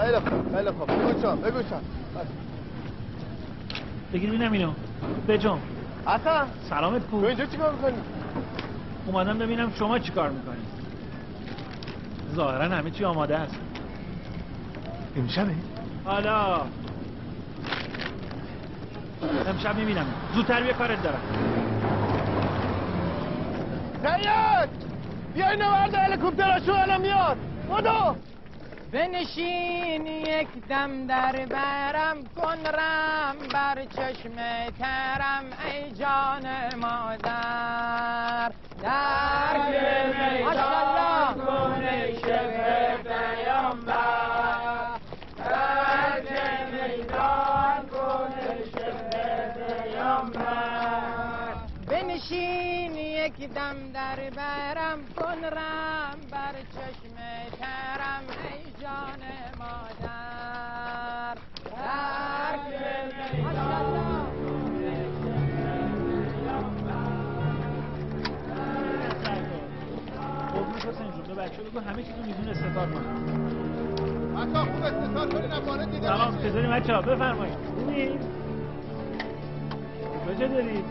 خیلی خوب خیلی خوب. بگو چون بگیر ببینم اینو بجام. حسن سلامت کو. تو اینجا چیکار میکنی؟ اومدم ببینم شما چیکار میکنی. ظاهرا همه چی آماده است. امشبه؟ حالا امشب میبینم. زودتر بیا کارت دارم. سید بیا اینو برده هلیکوپتراشو الان میاد. بدو بنشین یک دم در برم کن رم بر چشم ترم ای جان مادر در میدان کن ای شبه پیامبر در میدان کن ای شبه پیامبر بنشین یک دم در برم کن رم بر چشم ترم ای جان مادر در میدان حسین جون به بچه بگو همه چیزو میدونه استفاده کنه. بچه خوب استفاده کنین افغانه دیده سلام چطوری بچه ها بفرمایید. خوبی؟ کجا دارید؟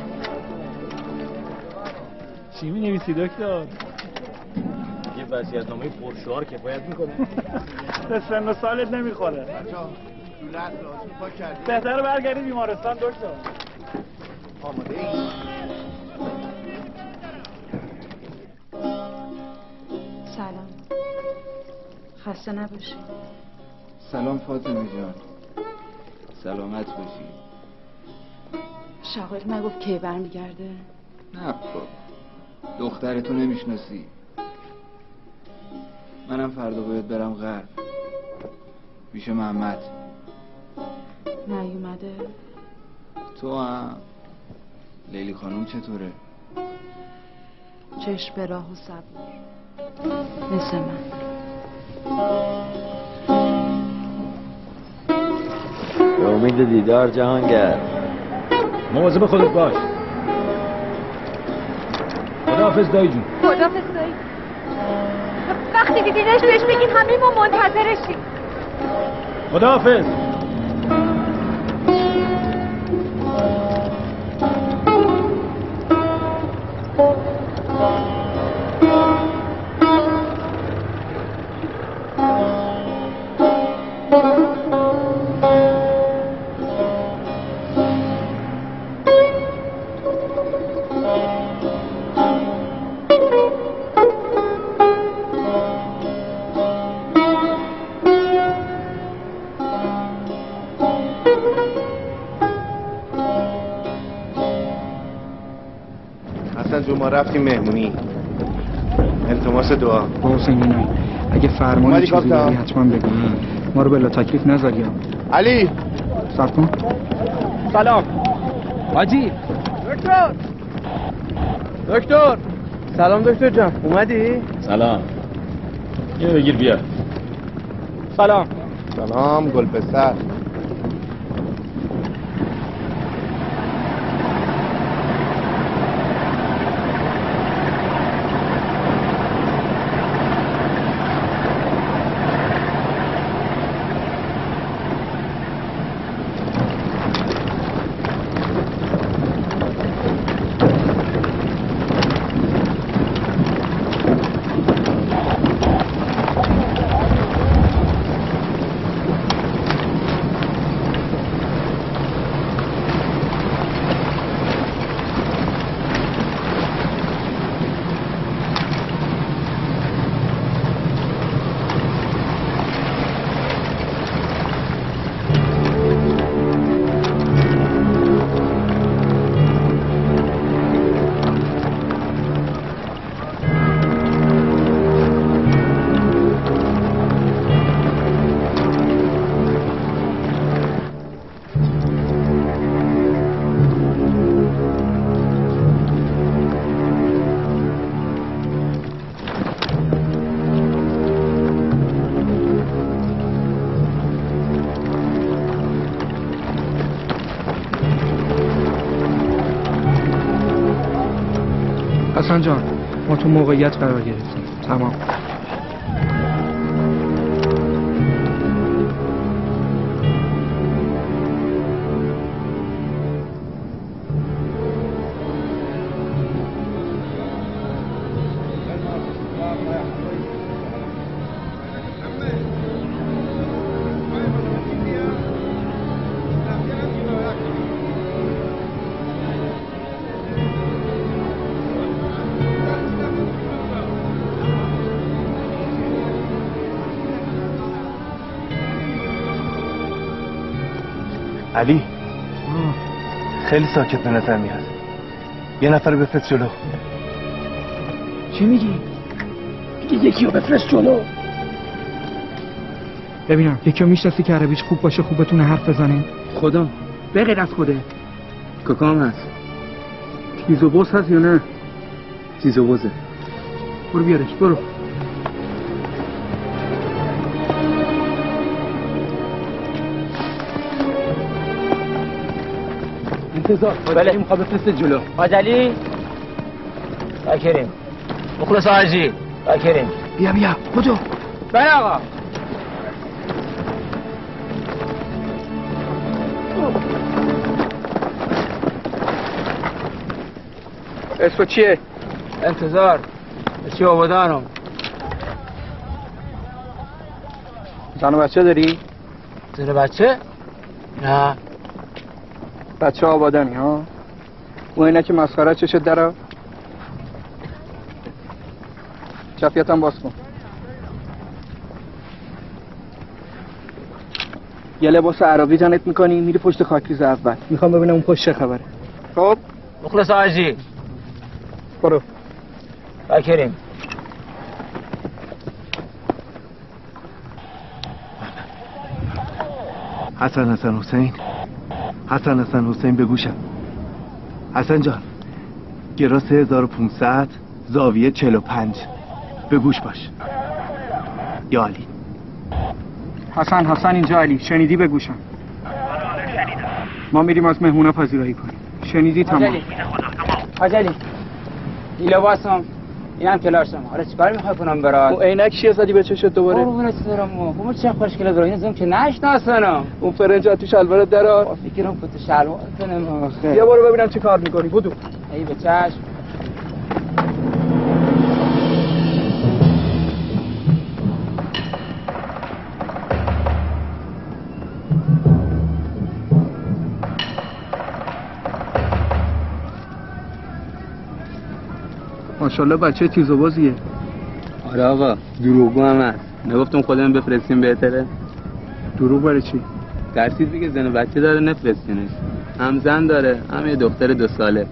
چی می نویسی دکتر؟ یه وصیت‌نامه پرشعار کفایت میکنه. به سن و سالت نمیخوره. بچه ها دولت لازم پا کردیم. بهتره برگردی بیمارستان دکتر. آماده ای؟ سلام خسته نباشی. سلام فاطمه جان سلامت باشی. شاغل نگفت کی برمیگرده؟ نه بابا دخترتو نمیشناسی. منم فردا باید برم غرب پیش محمد. نیومده؟ تو هم لیلی خانوم چطوره؟ چشم به راه و صبور مثل من. به امید دیدار جهانگرد. مواظب خودت باش. خداحافظ دایی جون. خداحافظ دایی. وقتی دیدینش بهش بگین همه ما منتظرشیم. خداحافظ. ما رفتیم مهمونی. التماس دعا. با حسین اینایی اگه فرمانی چیزی داری حتما بگو. ما رو بلا تکلیف نذاری. علی صبر کن. سلام حاجی. دکتر سلام دکتر جان اومدی؟ سلام یه بگیر بیا. سلام گل پسر. حسن جان ما تو موقعیت قرار گرفتیم. تمام. علی خیلی ساکت به نظر میاد. یه نفر بفرست جلو. چی میگی؟ میگه یکی رو بفرست جلو. ببینم یکی رو میشناسی که عربیش خوب باشه، خوب بتونه حرف بزنه؟ خدا به غیر از خوده. ککام هست. تیز و بز هست یا نه؟ تیز و بزه. برو بیارش، برو. انتظار. بله. میخواد بفرست جلو. حاجلی بکریم مخلص حاجی بکریم. بیا بدو. بله آقا. اسم چیه؟ انتظار چی آبادانم. زن و بچه داری؟ زن بچه؟ نه. بچه آبادانی ها؟ اون اینه که مسخره چشت داره؟ جفیتم باز کن. یه لباس عربی تنت میکنی میری پشت خاکریز اول. میخوام ببینم اون پشت چه خبره. خب مخلص حاجی برو. بکریم. حسن حسین به گوشم. حسن جان گرا 3500 زاویه 45 به گوش باش. یا علی. حسن اینجا علی. شنیدی به گوشم. ما میریم از مهمونا پذیرایی کنیم. شنیدی تمام. حاجلی این لباسم اینم کلاشم. حالا چیکار میخوای کنم برات؟ اون عینک چیه زدی به چشت دوباره؟ قربونت برم. اون چه خوشگله برای این زوم که نشناسنم. اون فرنج تو شلوارت درا. فکرم تو شلوار کنم آخه. بیا برو ببینم چه کار میکنی. بدو. ای به چشم. ماشاءالله بچه تیز و بازیه. آره آقا دروغگو هم هست. نگفتم خودم بفرستیم بهتره؟ دروغ برای چی؟ ترسیدی که زن و بچه داره نفرستینش. هم زن داره هم یه دختر 2 ساله.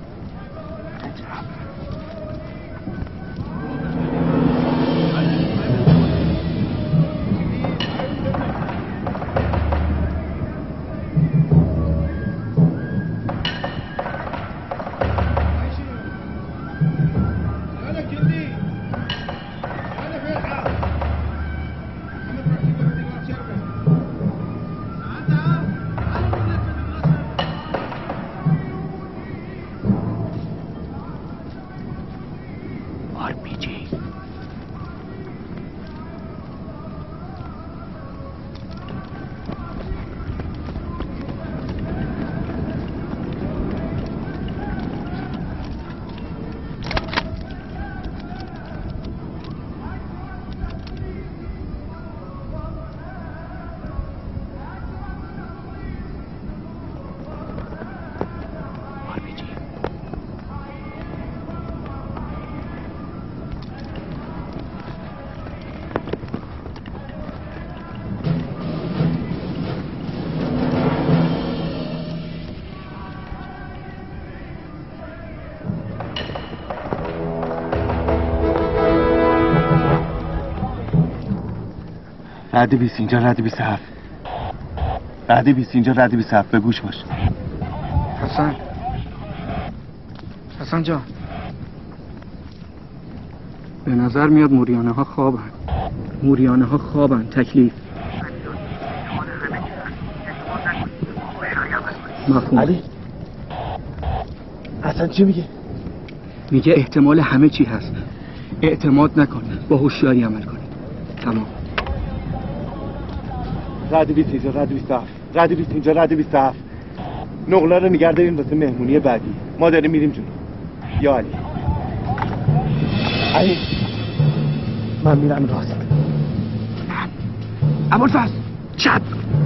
رد 20 اینجا رد 27. رد 20 اینجا رد 27 به گوش باش. حسن جان به نظر میاد موریانه ها خوابن. تکلیف مفهوم. علی حسن چی میگه؟ میگه احتمال همه چی هست. اعتماد نکن، با هوشیاری عمل کن. تمام. رد 20 اینجا رد 27. رد 20 اینجا رد 27. نقلا رو نگرداریم واسه مهمونی بعدی. ما داریم میریم جلو. یا علی من میرم راست. ابوالفضل چپ.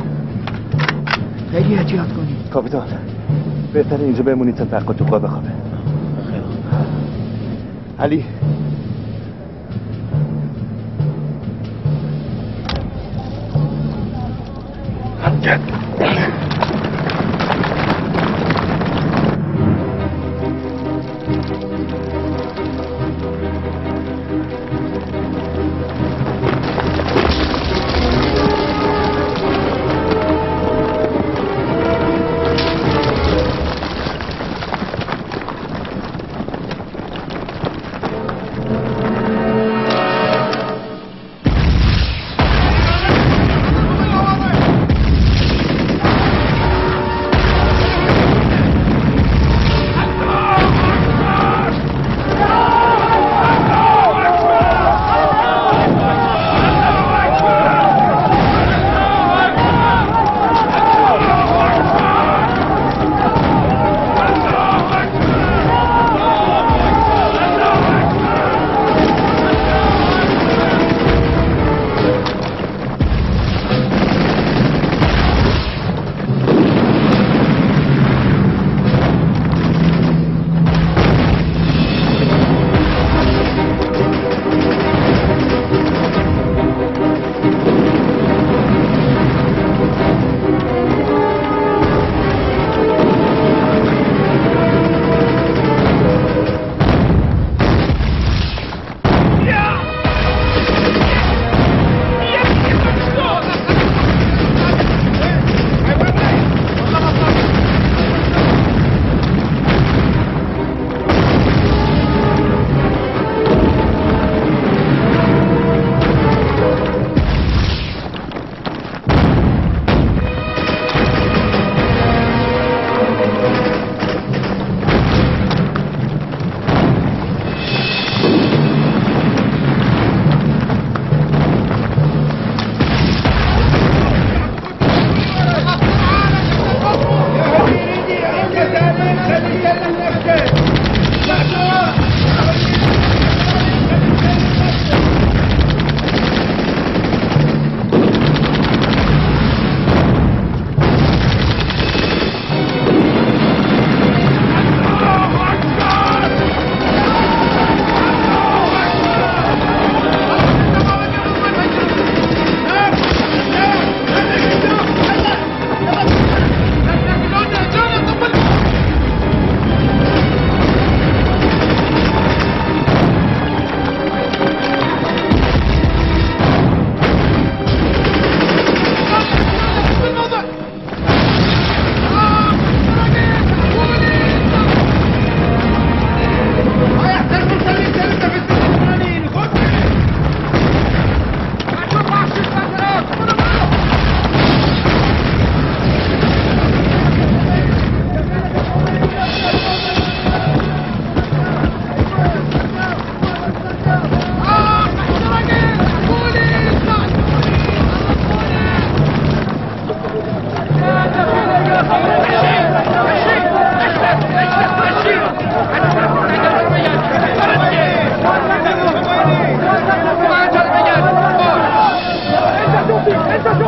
خیلی احتیاط کنی. کاپیتان بهتره اینجا بمونید تا تقا تو خواب بخوابه. علی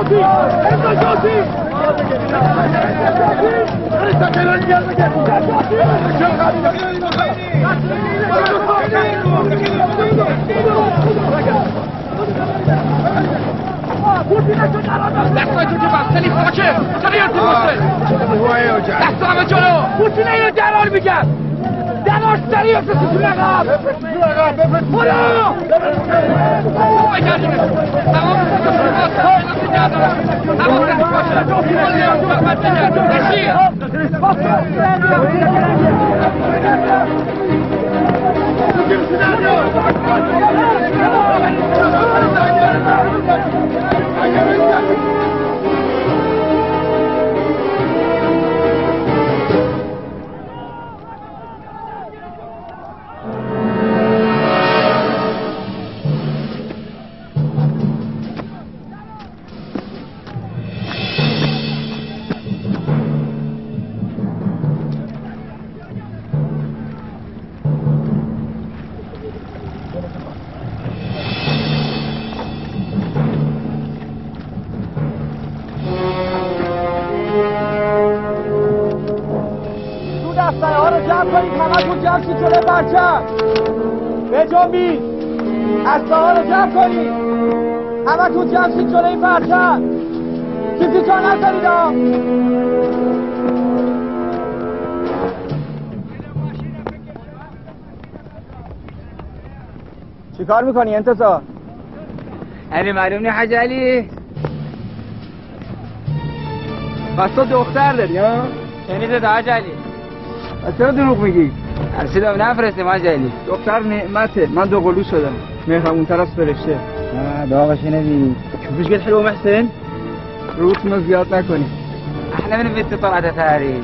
دستای تو که بسته نیست باشه چرا یادی بسته دستا همه جلو پوتینه اینو درار میگم درار سریع افرست تو عقب برو بگردونه تمام بجنبید اسلحه‌ها رو جمع کنید همه تو جمع شید جلوی این پرچم کسی جا نذارید ها چی کار میکنی انتظار؟ علی معلوم نی حاج علی پس تو دختر داری ها؟ شنیده حاج علی از چرا دروغ میگی؟ ارسیدم نفرستیم حاج علی دختر نعمته من دوقلو شدم مهربون‌تر از فرشته داغ شنیدی شوفش قد حلو محسن روتونو زیاد نکنی احنا من البنت طلعت تاريخ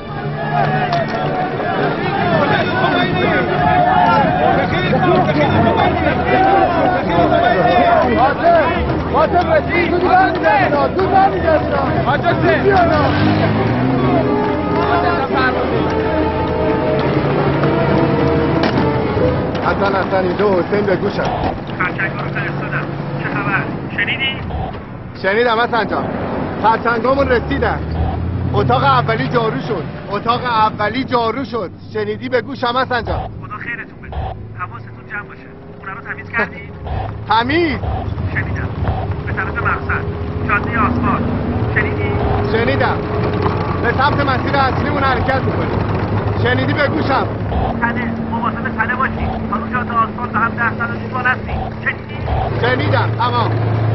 حسن اینجا حسین به گوشم خرچنگا رو فرستادم چه خبر؟ شنیدی؟ شنیدم حسن جان خرچنگامون رسیدن اتاق اولی جارو شد شنیدی به گوشم حسن جان خدا خیرتون بده حواستون جمع باشه خونه رو تمیز کردید؟ تمیز شنیدم به طرف مقصد جاده آسفالت شنیدی؟ شنیدم به سمت مسیر اصلیمون حرکت میکنیم شنیدی به گوشم تنه مواظب تنه باشی تا رو جاده آسفالت هم 10 سال دیوان هستی شنیدی؟ شنیدم تمام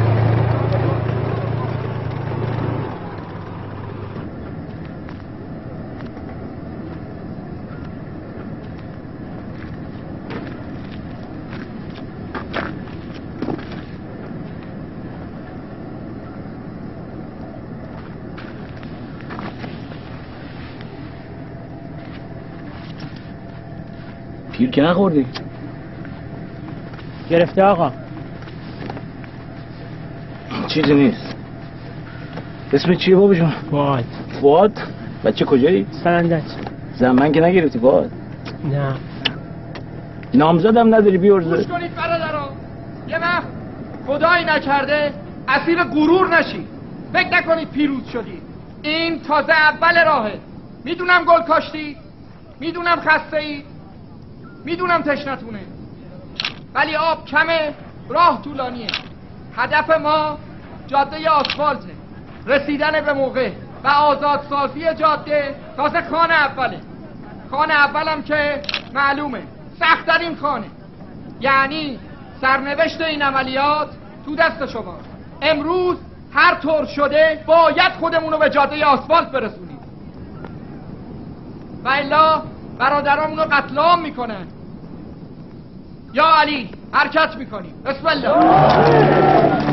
پیر که نخوردی؟ گرفته آقا چیزی نیست اسم چیه بابا جون؟ فؤاد بچه کجایی؟ سنندج زمان که نگرفتی فؤاد؟ نه نامزدم نداری بیارزه گوش کنید برادران یه وقت خدایی نکرده اسیر غرور نشید فکر نکنید پیروز شدید این تازه اول راهه میدونم گل کاشتی میدونم خسته ای میدونم تشنتونه ولی آب کمه راه طولانیه هدف ما جاده آسفالته رسیدن به موقع و آزاد سازی جاده تازه خانه اوله خانه اولم که معلومه سخت‌ترین خانه یعنی سرنوشت این عملیات تو دست شما امروز هر طور شده باید خودمونو به جاده آسفالت برسونیم و الا برادرامونو قتل عام میکنن یا علی حرکت میکنیم بسم الله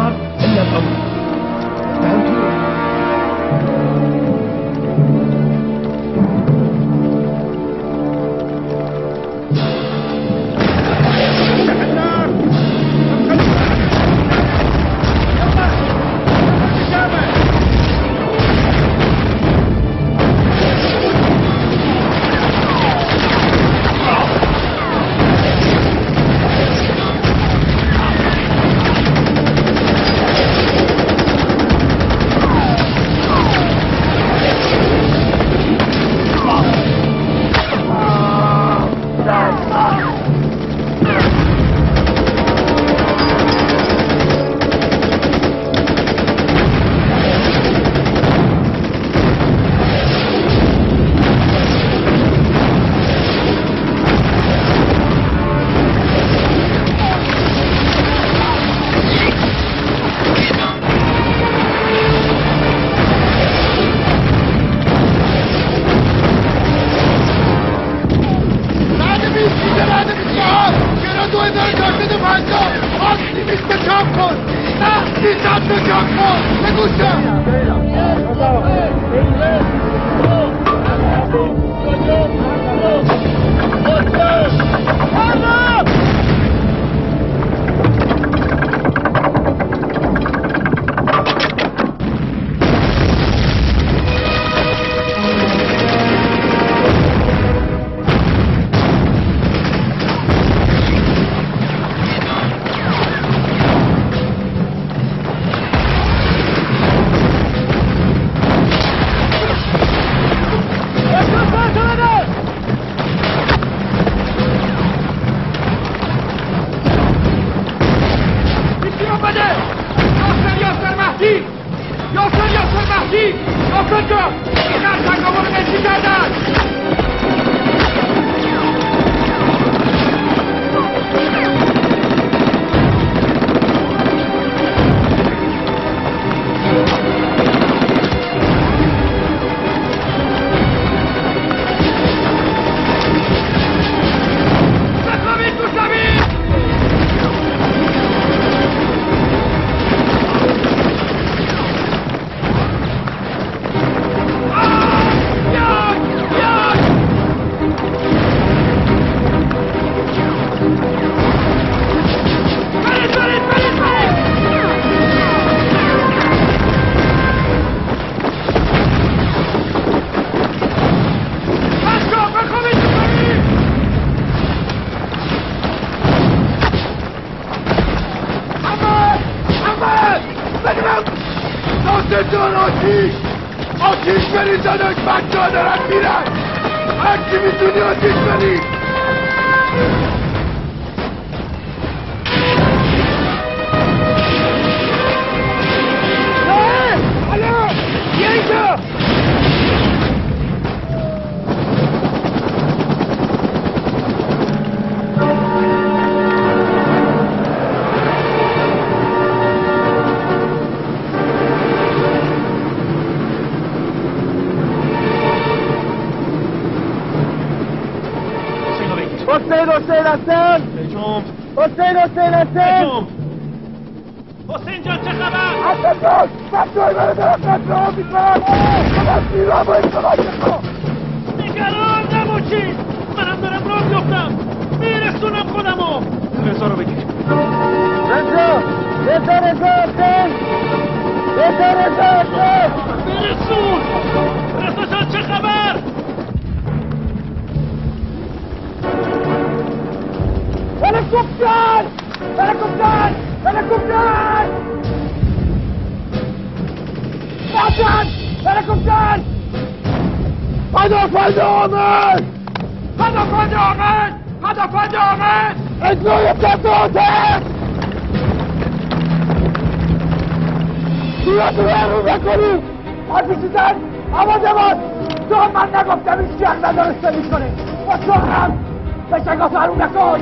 النار إلا الأمر. فهمتوا؟ حسین هستم. حسین هستم. حسین جان چه خبر؟ حسین جان بچه‌های منو دارم قتل می‌کنن. من باید کمک کنم. نگران نباشید، منم دارم راه میافتم، میرسونم خودمو. رضا رو بگیر. رضا برسون. رضا جان چه خبر؟ هلیکوپتر! هلیکوپتر! پدافند آمد! اجرای تبدیلاته! صورتو رو نکنیم! حرفیشیدن آماده باش! تو من نگفتم این شیخ ندارسته میکنه! با تو هم به شگاه رو نکن!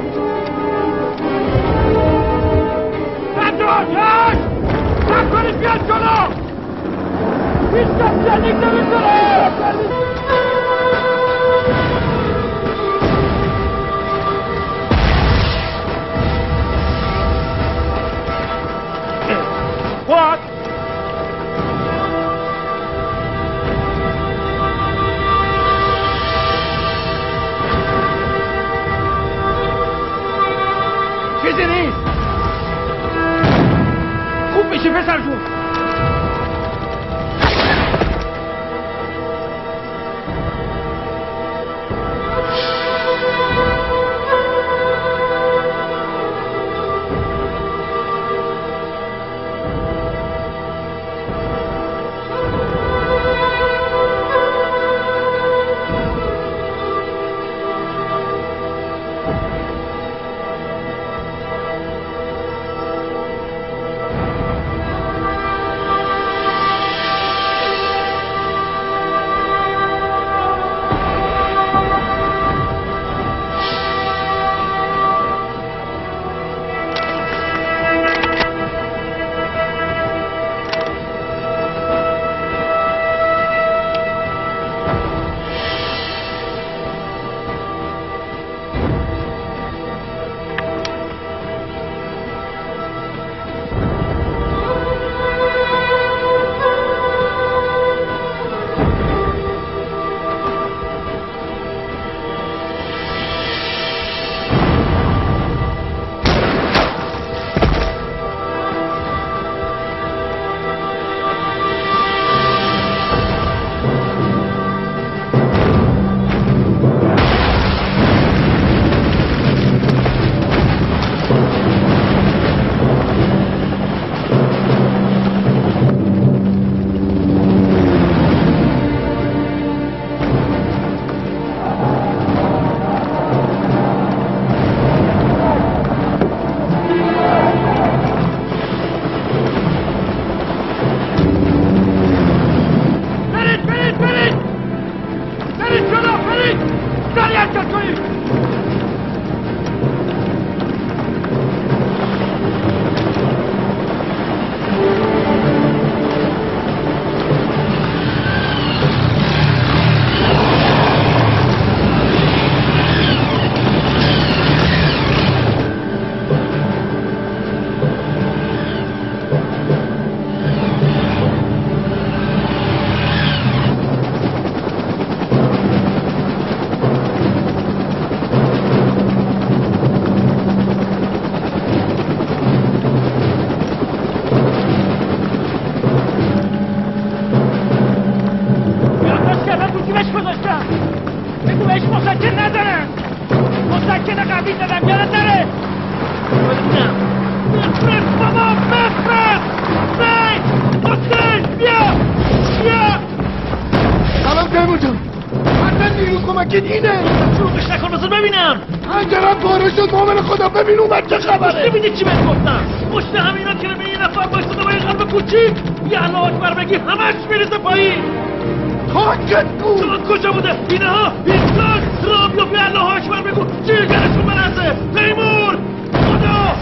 یک! نکنید بیاد جلو! هیچ کس شنید نمیکنه! پسر جون. ببین اومد چه خبره؟ ببینید چی بهت گفتم. پشت همینا که به یه نفر وایساده با یه قلب کوچیک یه الله اکبر بگی همش میریزه پایین. خاکت کو کجا بوده؟ اینها اینجان را بیافی الله اکبر بگو جیگرشون برسه. تیمور خدا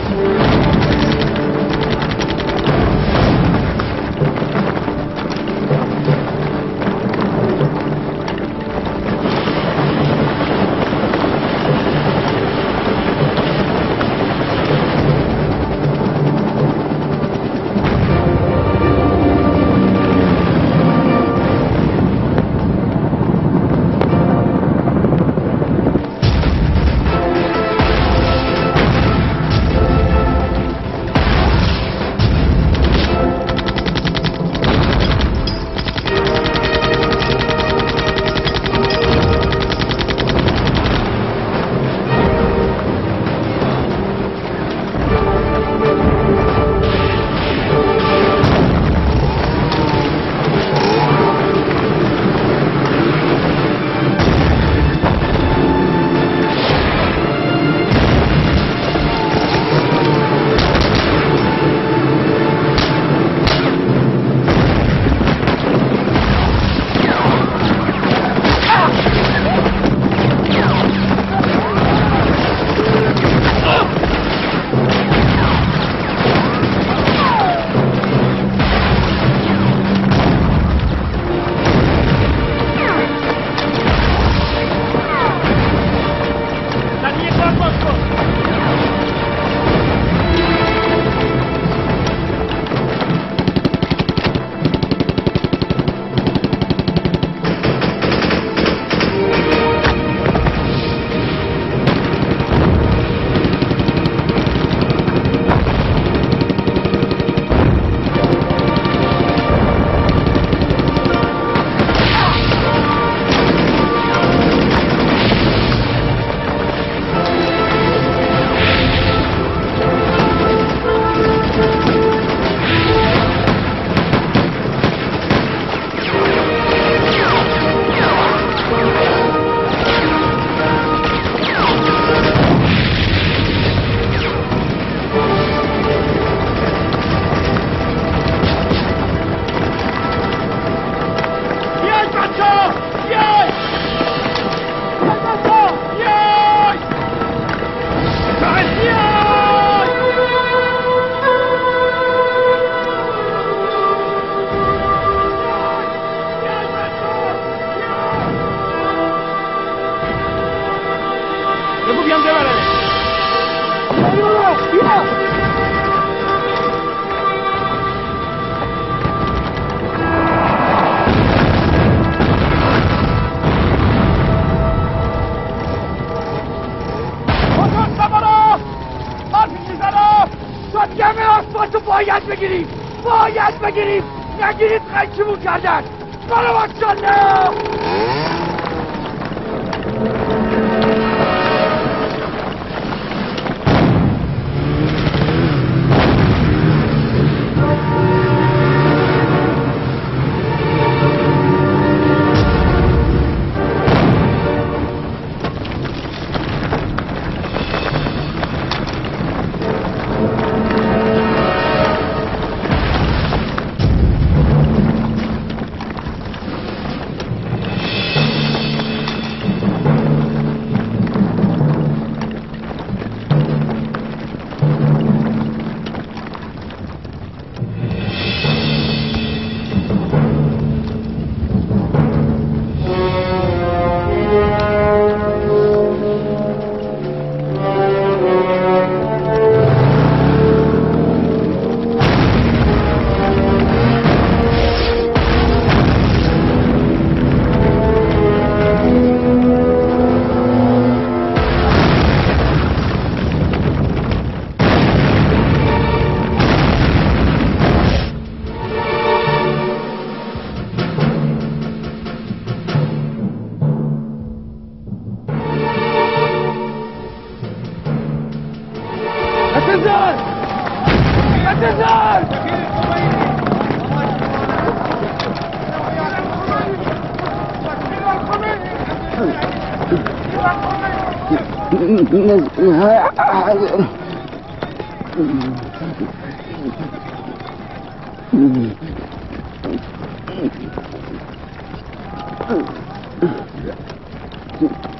بگیریم، باید بگیریم. نگیرید خیلیمون کردن. برو ماشالله. Mm-hmm.